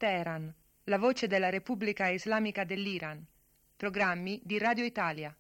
Teheran, la voce della Repubblica Islamica dell'Iran. Programmi di Radio Italia.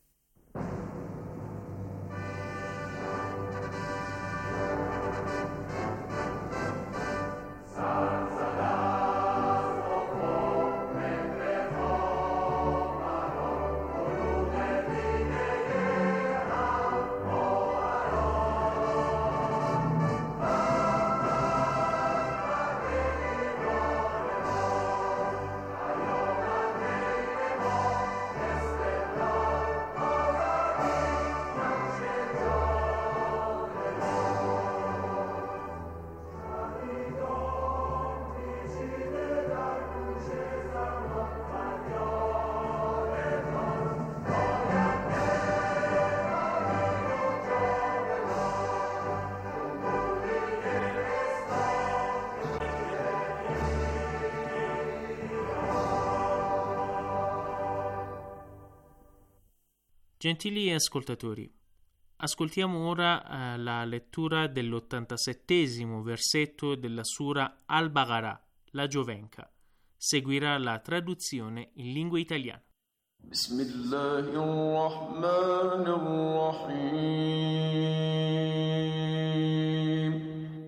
Gentili ascoltatori, ascoltiamo ora la lettura dell'87° versetto della Sura Al-Baqarah, la Giovenca. Seguirà la traduzione in lingua italiana. Bismillahirrahmanirrahim.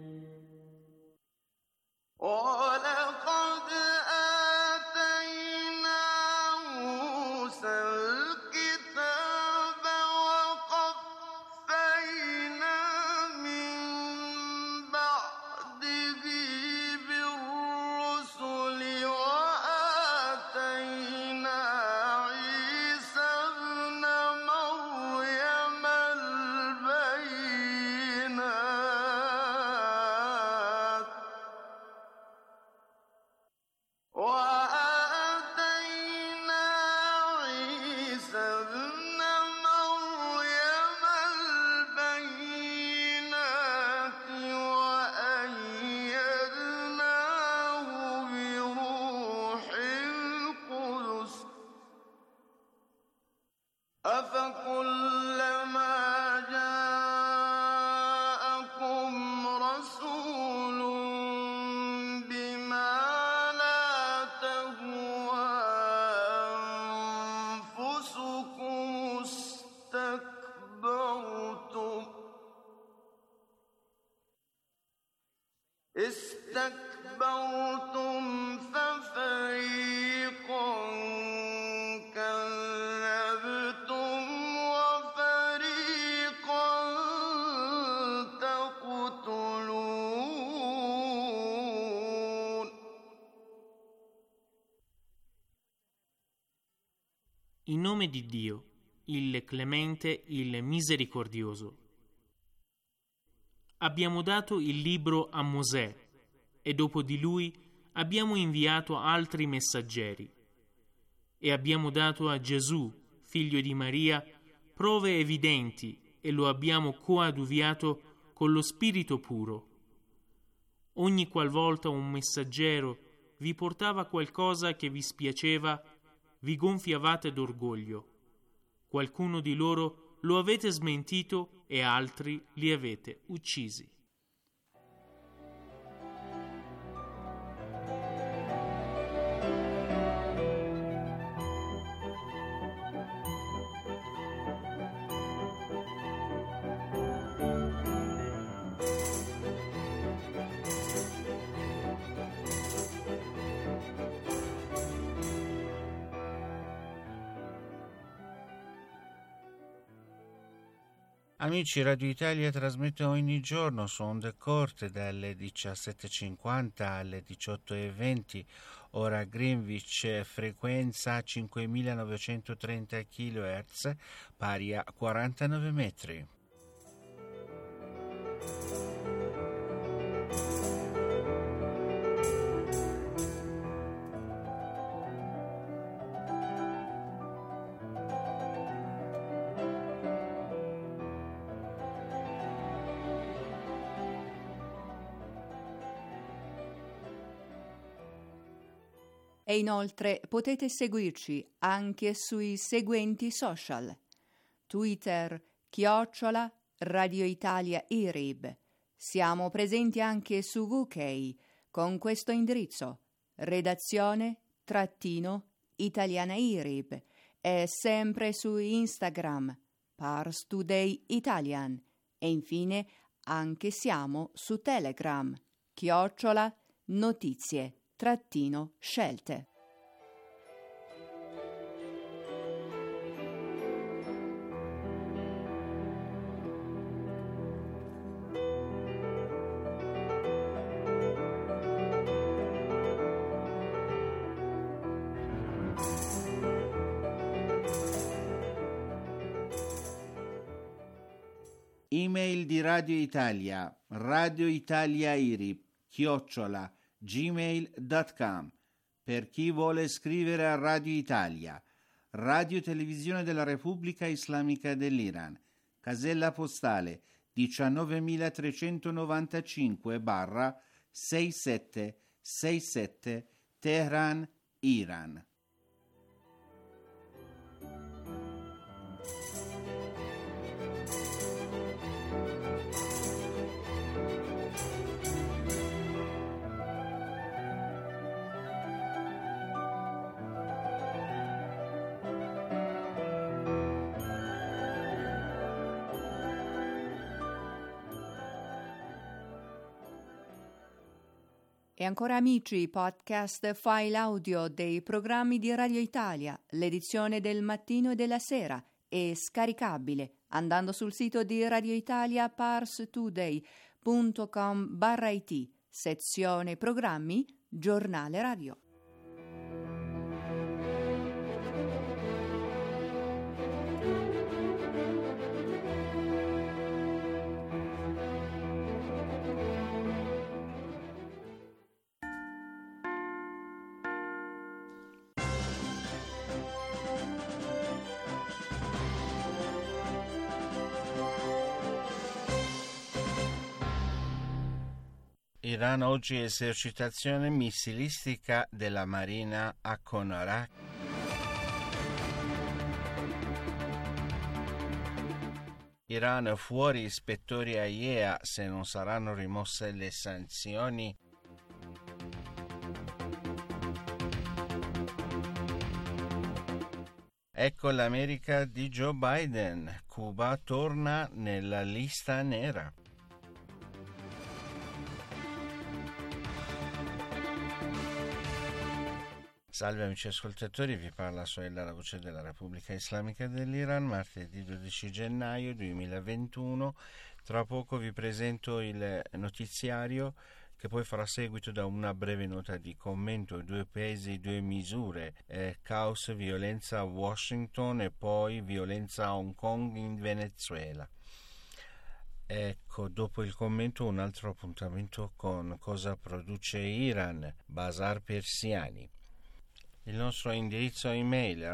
استكبرتم ففريقا كذبتم وفريقا تقتلون. In nome di Dio, il Clemente, il Misericordioso. Abbiamo dato il libro a Mosè e dopo di lui abbiamo inviato altri messaggeri e abbiamo dato a Gesù, figlio di Maria, prove evidenti e lo abbiamo coadiuviato con lo Spirito puro. Ogni qualvolta un messaggero vi portava qualcosa che vi spiaceva, vi gonfiavate d'orgoglio. Qualcuno di loro lo avete smentito e altri li avete uccisi. Amici, Radio Italia trasmette ogni giorno su onde corte dalle 17.50 alle 18.20, ora Greenwich, frequenza 5.930 kHz, pari a 49 metri. E inoltre potete seguirci anche sui seguenti social: Twitter @Radio Italia IRIB. Siamo presenti anche su UK con questo indirizzo redazione _Italiana IRIB e sempre su Instagram Pars Today Italian e infine anche siamo su Telegram _notizie_scelte. Email di Radio Italia, radioitaliairib@gmail.com. Per chi vuole scrivere a Radio Italia, Radio Televisione della Repubblica Islamica dell'Iran, casella postale 19395/6767 Teheran, Iran. E ancora amici, podcast file audio dei programmi di Radio Italia, l'edizione del mattino e della sera è scaricabile andando sul sito di Radio Italia parstoday.com/it, sezione programmi, giornale radio. Iran oggi esercitazione missilistica della Marina a Konarak. Iran fuori ispettori AIEA se non saranno rimosse le sanzioni. Ecco l'America di Joe Biden. Cuba torna nella lista nera. Salve amici ascoltatori, vi parla Soella, la voce della Repubblica Islamica dell'Iran, martedì 12 gennaio 2021. Tra poco vi presento il notiziario che poi farà seguito da una breve nota di commento, 2 paesi, 2 misure, caos, violenza a Washington e poi violenza a Hong Kong in Venezuela. Ecco, dopo il commento un altro appuntamento con cosa produce Iran, Bazar Persiani. Il nostro indirizzo email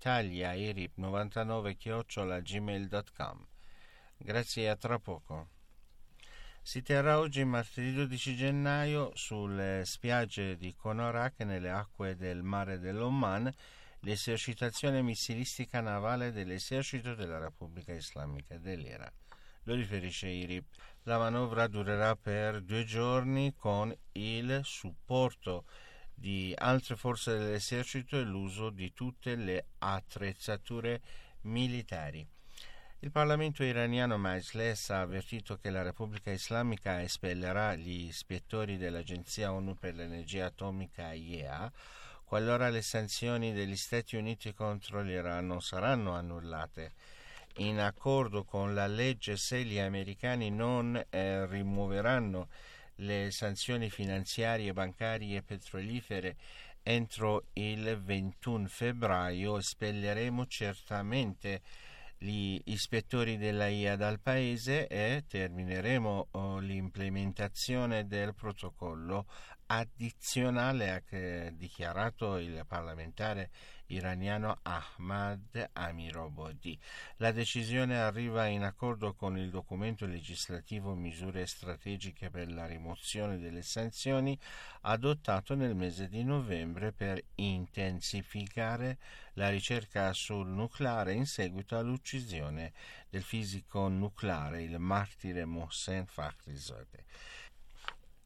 radioitalia@irib99@gmail.com. Grazie e a tra poco. Si terrà oggi martedì 12 gennaio sulle spiagge di Konarak nelle acque del mare dell'Oman l'esercitazione missilistica navale dell'esercito della Repubblica Islamica dell'Iran. Lo riferisce IRIB. La manovra durerà per 2 giorni con il supporto di altre forze dell'esercito e l'uso di tutte le attrezzature militari. Il Parlamento iraniano Majlis ha avvertito che la Repubblica Islamica espellerà gli ispettori dell'Agenzia ONU per l'Energia Atomica IEA qualora le sanzioni degli Stati Uniti contro l'Iran non saranno annullate. In accordo con la legge, se gli americani non rimuoveranno le sanzioni finanziarie, bancarie e petrolifere entro il 21 febbraio, espelleremo certamente gli ispettori della IA dal paese e termineremo l'implementazione del protocollo addizionale, ha dichiarato il parlamentare iraniano Ahmad Amirabadi. La decisione arriva in accordo con il documento legislativo Misure strategiche per la rimozione delle sanzioni adottato nel mese di novembre per intensificare la ricerca sul nucleare in seguito all'uccisione del fisico nucleare, il martire Mohsen Fakhrizadeh.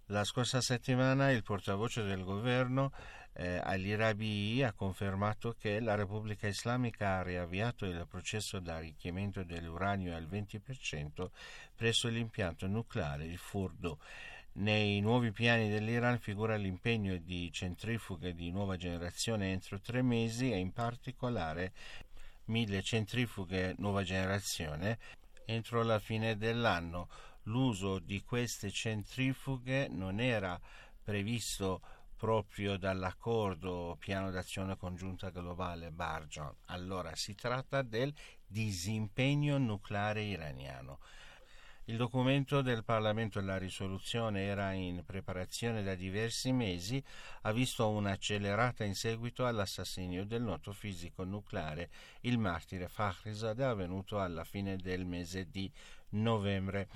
La scorsa settimana il portavoce del governo Ali Rabi'i ha confermato che la Repubblica Islamica ha riavviato il processo di arricchimento dell'uranio al 20% presso l'impianto nucleare di Fordo. Nei nuovi piani dell'Iran figura l'impegno di centrifughe di nuova generazione entro 3 mesi e in particolare 1000 centrifughe nuova generazione entro la fine dell'anno. L'uso di queste centrifughe non era previsto proprio dall'accordo piano d'azione congiunta globale BARJOM. Allora si tratta del disimpegno nucleare iraniano. Il documento del Parlamento, la risoluzione, era in preparazione da diversi mesi, ha visto un'accelerata in seguito all'assassinio del noto fisico nucleare, il martire Fakhrizadeh, avvenuto alla fine del mese di novembre.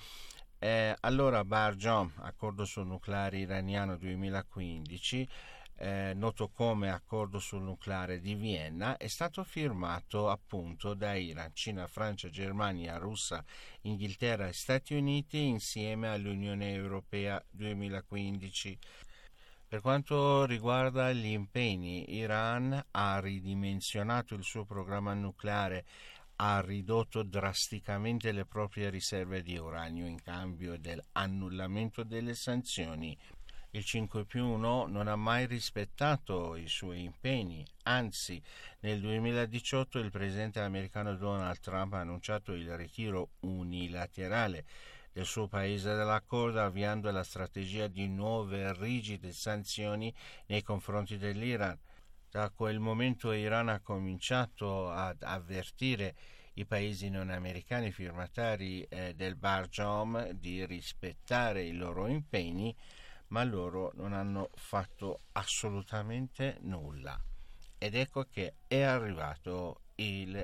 Allora BARJOM, accordo sul nucleare iraniano 2015, noto come accordo sul nucleare di Vienna, è stato firmato appunto da Iran, Cina, Francia, Germania, Russia, Inghilterra e Stati Uniti insieme all'Unione Europea 2015. Per quanto riguarda gli impegni, Iran ha ridimensionato il suo programma nucleare, ha ridotto drasticamente le proprie riserve di uranio in cambio dell'annullamento delle sanzioni. Il 5+1 non ha mai rispettato i suoi impegni, anzi nel 2018 il presidente americano Donald Trump ha annunciato il ritiro unilaterale del suo paese dall'accordo, avviando la strategia di nuove rigide sanzioni nei confronti dell'Iran. Da quel momento Iran ha cominciato ad avvertire i paesi non americani firmatari del BARJOM di rispettare i loro impegni, ma loro non hanno fatto assolutamente nulla. Ed ecco che è arrivato il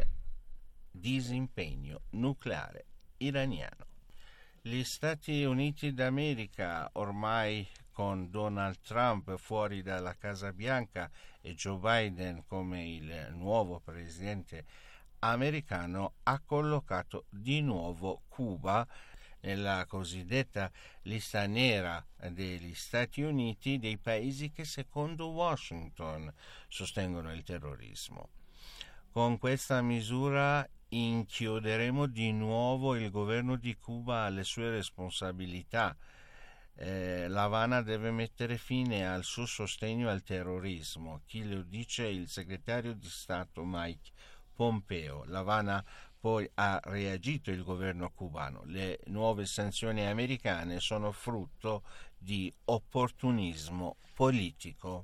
disimpegno nucleare iraniano. Gli Stati Uniti d'America, ormai con Donald Trump fuori dalla Casa Bianca e Joe Biden come il nuovo presidente americano, ha collocato di nuovo Cuba nella cosiddetta lista nera degli Stati Uniti dei paesi che secondo Washington sostengono il terrorismo. Con questa misura inchioderemo di nuovo il governo di Cuba alle sue responsabilità. L'Havana deve mettere fine al suo sostegno al terrorismo. Chi lo dice? Il segretario di Stato Mike Pompeo. L'Havana poi ha reagito il governo cubano. Le nuove sanzioni americane sono frutto di opportunismo politico.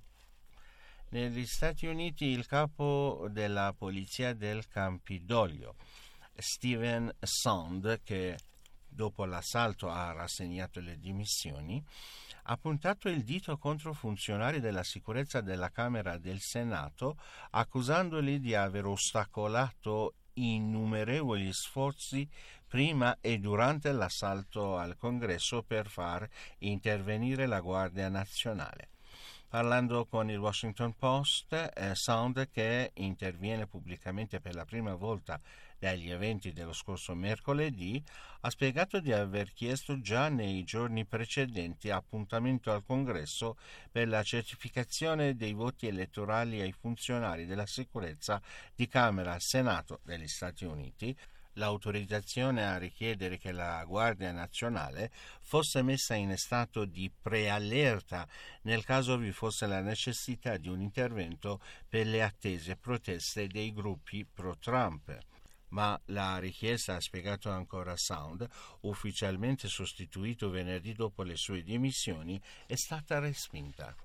Negli Stati Uniti il capo della polizia del Campidoglio, Stephen Sund, che dopo l'assalto ha rassegnato le dimissioni, ha puntato il dito contro funzionari della sicurezza della Camera del Senato, accusandoli di aver ostacolato innumerevoli sforzi prima e durante l'assalto al Congresso per far intervenire la Guardia Nazionale. Parlando con il Washington Post, Sund, che interviene pubblicamente per la prima volta dagli eventi dello scorso mercoledì, ha spiegato di aver chiesto già nei giorni precedenti appuntamento al Congresso per la certificazione dei voti elettorali ai funzionari della sicurezza di Camera e Senato degli Stati Uniti, l'autorizzazione a richiedere che la Guardia Nazionale fosse messa in stato di preallerta nel caso vi fosse la necessità di un intervento per le attese proteste dei gruppi pro-Trump. Ma la richiesta, ha spiegato ancora Sund, ufficialmente sostituito venerdì dopo le sue dimissioni, è stata respinta.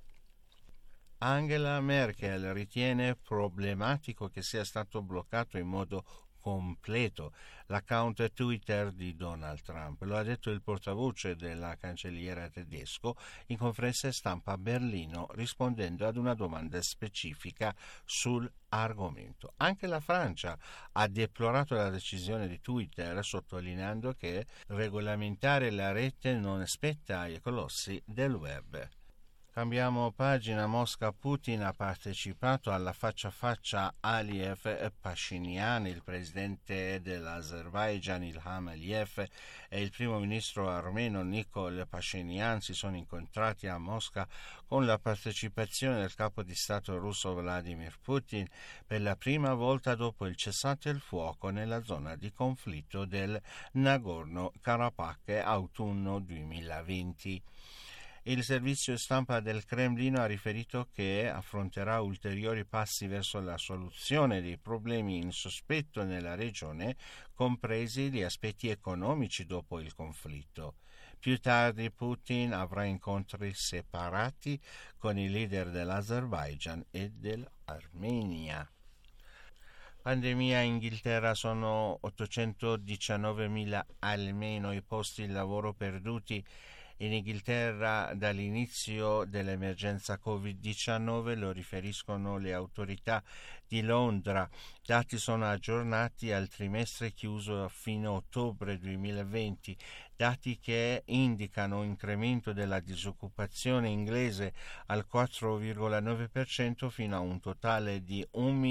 Angela Merkel ritiene problematico che sia stato bloccato in modo completo l'account Twitter di Donald Trump. Lo ha detto il portavoce della cancelliera tedesco in conferenza stampa a Berlino, rispondendo ad una domanda specifica sull'argomento. Anche la Francia ha deplorato la decisione di Twitter, sottolineando che regolamentare la rete non spetta ai colossi del web. Cambiamo pagina. Mosca. Putin ha partecipato alla faccia a faccia Aliyev Pashinyan. Il presidente dell'Azerbaijan Ilham Aliyev e il primo ministro armeno Nikol Pashinyan si sono incontrati a Mosca con la partecipazione del capo di Stato russo Vladimir Putin per la prima volta dopo il cessate il fuoco nella zona di conflitto del Nagorno-Karabakh autunno 2020. Il servizio stampa del Cremlino ha riferito che affronterà ulteriori passi verso la soluzione dei problemi in sospetto nella regione, compresi gli aspetti economici dopo il conflitto. Più tardi Putin avrà incontri separati con i leader dell'Azerbaijan e dell'Armenia. Pandemia in Inghilterra. Sono 819.000 almeno i posti di lavoro perduti in Inghilterra dall'inizio dell'emergenza Covid-19, lo riferiscono le autorità di Londra. Dati sono aggiornati al trimestre chiuso fino a ottobre 2020, dati che indicano un incremento della disoccupazione inglese al 4,9% fino a un totale di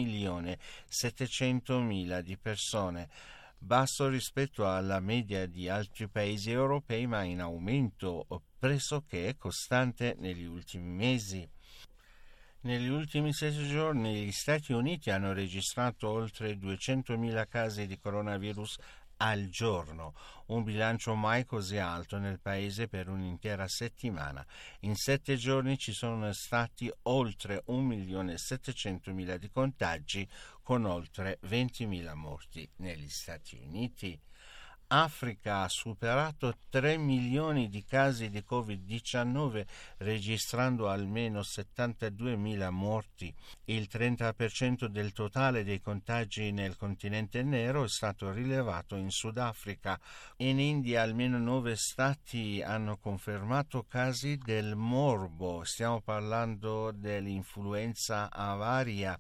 1.700.000 di persone. Basso rispetto alla media di altri paesi europei, ma in aumento pressoché costante negli ultimi mesi. Negli ultimi 6 giorni gli Stati Uniti hanno registrato oltre 200.000 casi di coronavirus al giorno, un bilancio mai così alto nel paese per un'intera settimana. In 7 giorni ci sono stati oltre 1.700.000 di contagi, con oltre 20.000 morti negli Stati Uniti. Africa ha superato 3 milioni di casi di Covid-19, registrando almeno 72.000 morti. Il 30% del totale dei contagi nel continente nero è stato rilevato in Sudafrica. In India almeno 9 stati hanno confermato casi del morbo. Stiamo parlando dell'influenza avaria.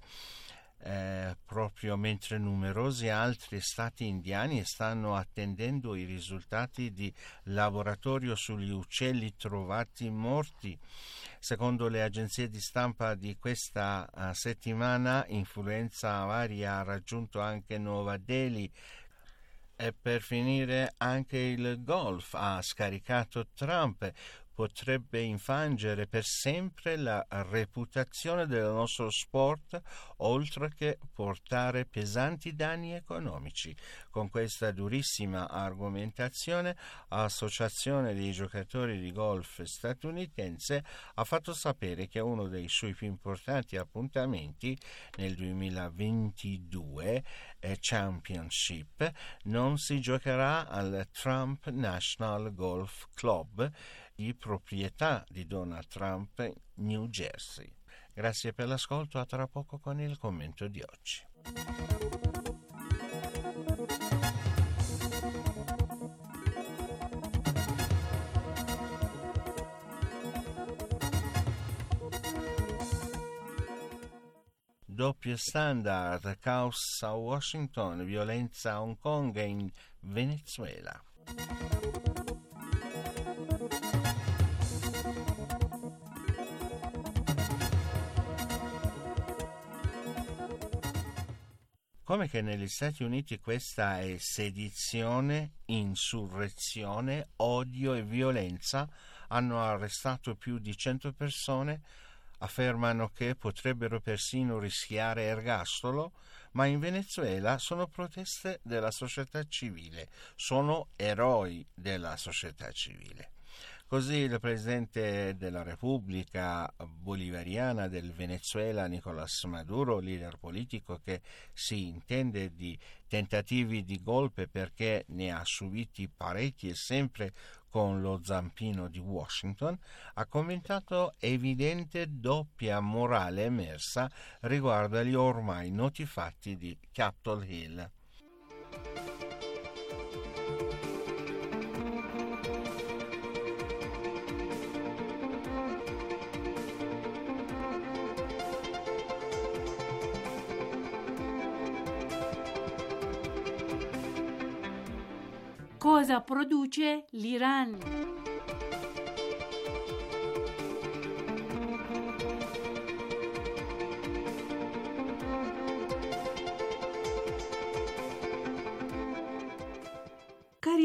Proprio mentre numerosi altri stati indiani stanno attendendo i risultati di laboratorio sugli uccelli trovati morti. Secondo le agenzie di stampa di questa settimana, influenza avaria ha raggiunto anche Nuova Delhi. E per finire, anche il golf ha scaricato Trump. Potrebbe infangere per sempre la reputazione del nostro sport, oltre che portare pesanti danni economici. Con questa durissima argomentazione, l'Associazione dei giocatori di golf statunitense ha fatto sapere che uno dei suoi più importanti appuntamenti nel 2022 Championship non si giocherà al Trump National Golf Club, di proprietà di Donald Trump, New Jersey. Grazie per l'ascolto, a tra poco con il commento di oggi. Doppio standard, caos a Washington, violenza a Hong Kong e in Venezuela. Come che negli Stati Uniti questa è sedizione, insurrezione, odio e violenza, hanno arrestato più di 100 persone, affermano che potrebbero persino rischiare ergastolo, ma in Venezuela sono proteste della società civile, sono eroi della società civile. Così il presidente della Repubblica Bolivariana del Venezuela, Nicolás Maduro, leader politico che si intende di tentativi di golpe perché ne ha subiti parecchi e sempre con lo zampino di Washington, ha commentato evidente doppia morale emersa riguardo agli ormai noti fatti di Capitol Hill. Cosa produce l'Iran?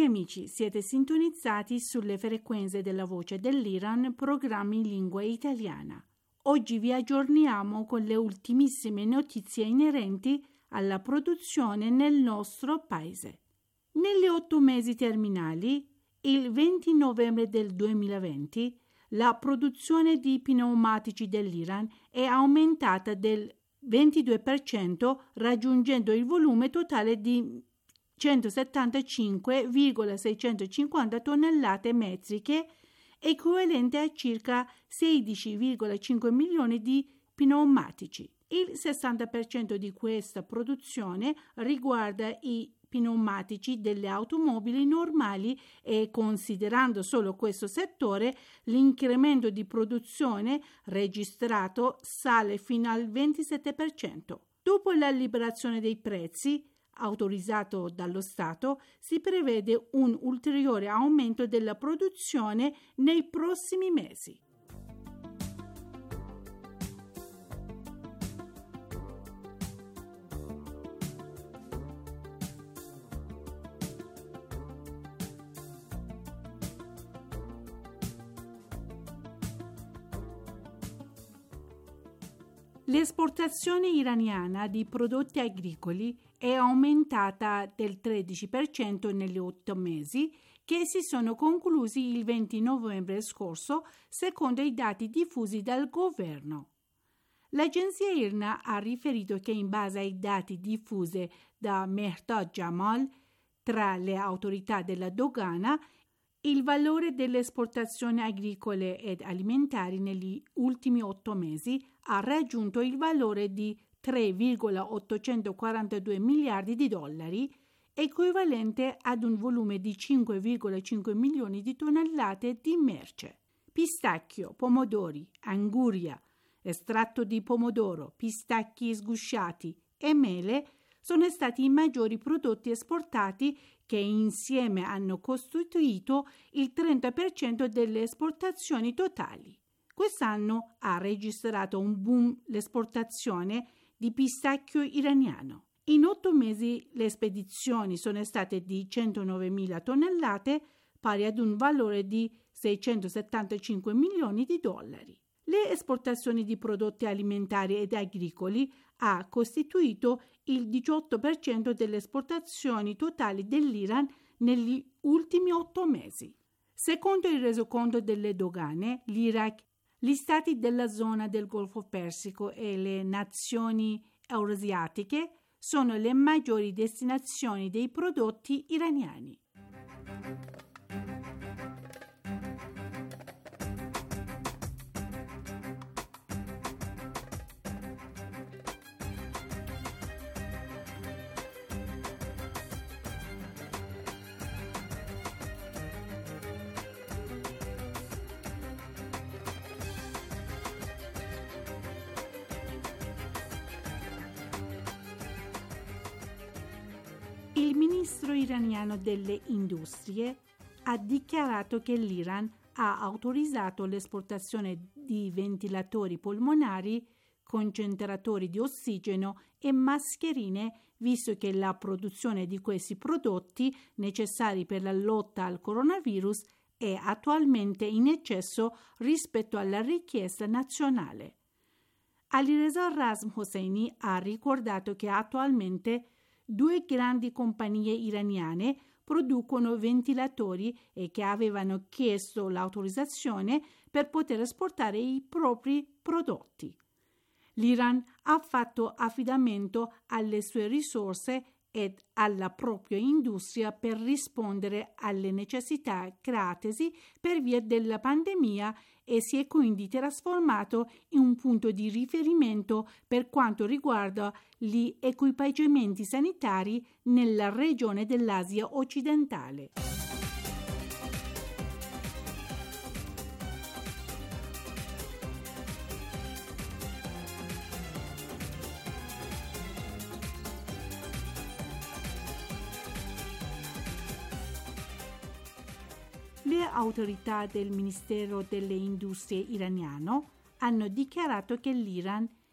Cari amici, siete sintonizzati sulle frequenze della Voce dell'Iran, programmi in lingua italiana. Oggi vi aggiorniamo con le ultimissime notizie inerenti alla produzione nel nostro paese. Negli 8 mesi terminali, il 20 novembre del 2020, la produzione di pneumatici dell'Iran è aumentata del 22%, raggiungendo il volume totale di 175,650 tonnellate metriche, equivalente a circa 16,5 milioni di pneumatici. Il 60% di questa produzione riguarda i pneumatici delle automobili normali e, considerando solo questo settore, l'incremento di produzione registrato sale fino al 27%. Dopo la liberazione dei prezzi, autorizzato dallo Stato, si prevede un ulteriore aumento della produzione nei prossimi mesi. L'esportazione iraniana di prodotti agricoli è aumentata del 13% negli 8 mesi che si sono conclusi il 20 novembre scorso, secondo i dati diffusi dal governo. L'agenzia IRNA ha riferito che in base ai dati diffusi da Mehdad Jamal tra le autorità della dogana, il valore delle esportazioni agricole ed alimentari negli ultimi 8 mesi ha raggiunto il valore di 3,842 miliardi di dollari, equivalente ad un volume di 5,5 milioni di tonnellate di merce. Pistacchio, pomodori, anguria, estratto di pomodoro, pistacchi sgusciati e mele sono stati i maggiori prodotti esportati, che insieme hanno costituito il 30% delle esportazioni totali. Quest'anno ha registrato un boom l'esportazione di pistacchio iraniano. In 8 mesi le spedizioni sono state di 109.000 tonnellate, pari ad un valore di 675 milioni di dollari. Le esportazioni di prodotti alimentari ed agricoli ha costituito il 18% delle esportazioni totali dell'Iran negli ultimi 8 mesi. Secondo il resoconto delle dogane, l'Iraq, gli stati della zona del Golfo Persico e le nazioni euroasiatiche sono le maggiori destinazioni dei prodotti iraniani. Il ministro iraniano delle industrie ha dichiarato che l'Iran ha autorizzato l'esportazione di ventilatori polmonari, concentratori di ossigeno e mascherine, visto che la produzione di questi prodotti necessari per la lotta al coronavirus è attualmente in eccesso rispetto alla richiesta nazionale. Alireza Razm Hosseini ha ricordato che attualmente 2 grandi compagnie iraniane producono ventilatori e che avevano chiesto l'autorizzazione per poter esportare i propri prodotti. L'Iran ha fatto affidamento alle sue risorse ed alla propria industria per rispondere alle necessità createsi per via della pandemia e si è quindi trasformato in un punto di riferimento per quanto riguarda gli equipaggiamenti sanitari nella regione dell'Asia occidentale. Le autorità del Ministero delle Industrie iraniano hanno dichiarato che l'Iran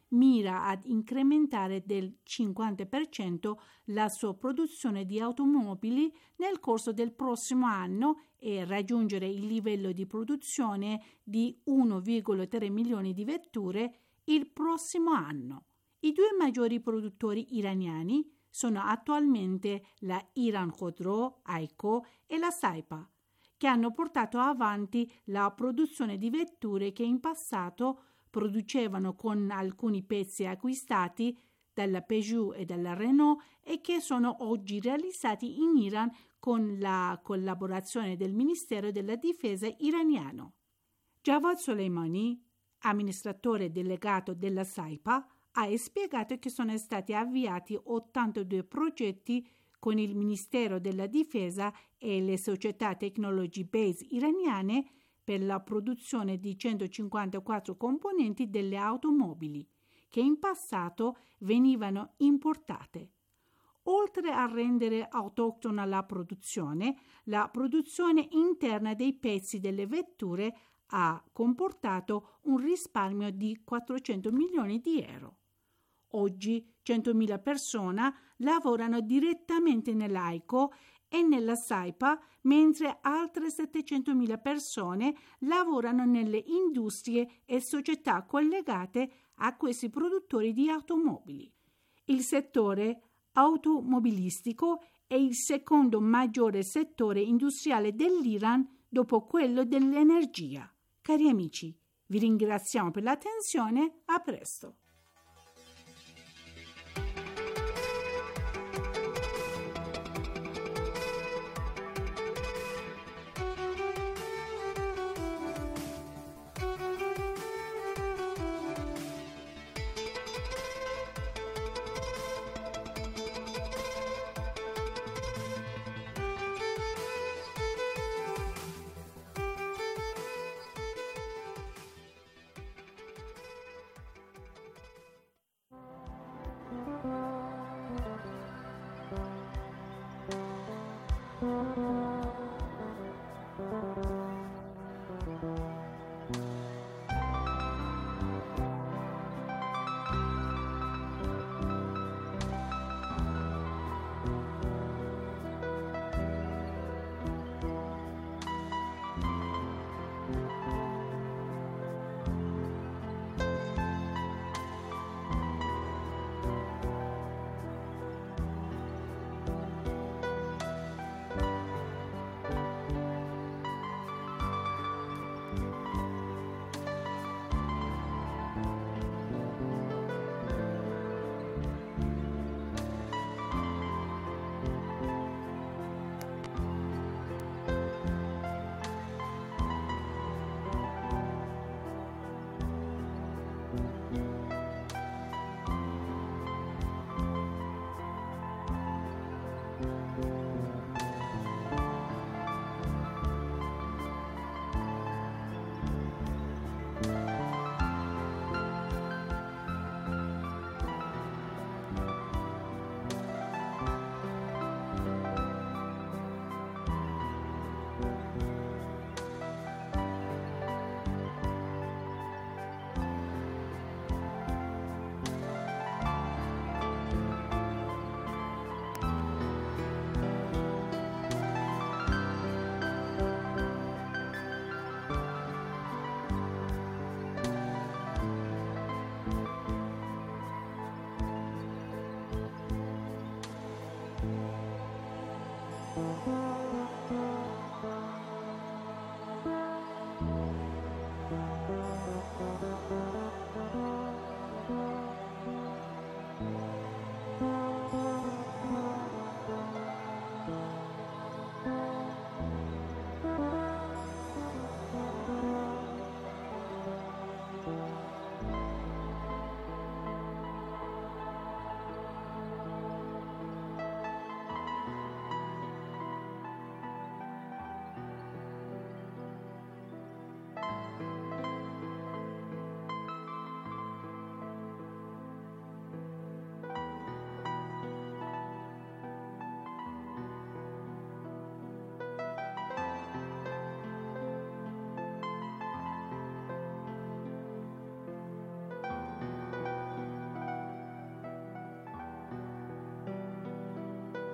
mira ad incrementare del 50% la sua produzione di automobili nel corso del prossimo anno e raggiungere il livello di produzione di 1,3 milioni di vetture il prossimo anno. I due maggiori produttori iraniani sono attualmente la Iran Khodro, AIKO, e la Saipa, che hanno portato avanti la produzione di vetture che in passato producevano con alcuni pezzi acquistati dalla Peugeot e dalla Renault e che sono oggi realizzati in Iran con la collaborazione del Ministero della Difesa iraniano. Javad Soleimani, amministratore delegato della Saipa, ha spiegato che sono stati avviati 82 progetti con il Ministero della Difesa e le società technology base iraniane per la produzione di 154 componenti delle automobili, che in passato venivano importate. Oltre a rendere autoctona la produzione interna dei pezzi delle vetture ha comportato un risparmio di 400 milioni di euro. Oggi 100.000 persone lavorano direttamente nell'AIKO e nella Saipa, mentre altre 700.000 persone lavorano nelle industrie e società collegate a questi produttori di automobili. Il settore automobilistico è il secondo maggiore settore industriale dell'Iran dopo quello dell'energia. Cari amici, vi ringraziamo per l'attenzione, a presto.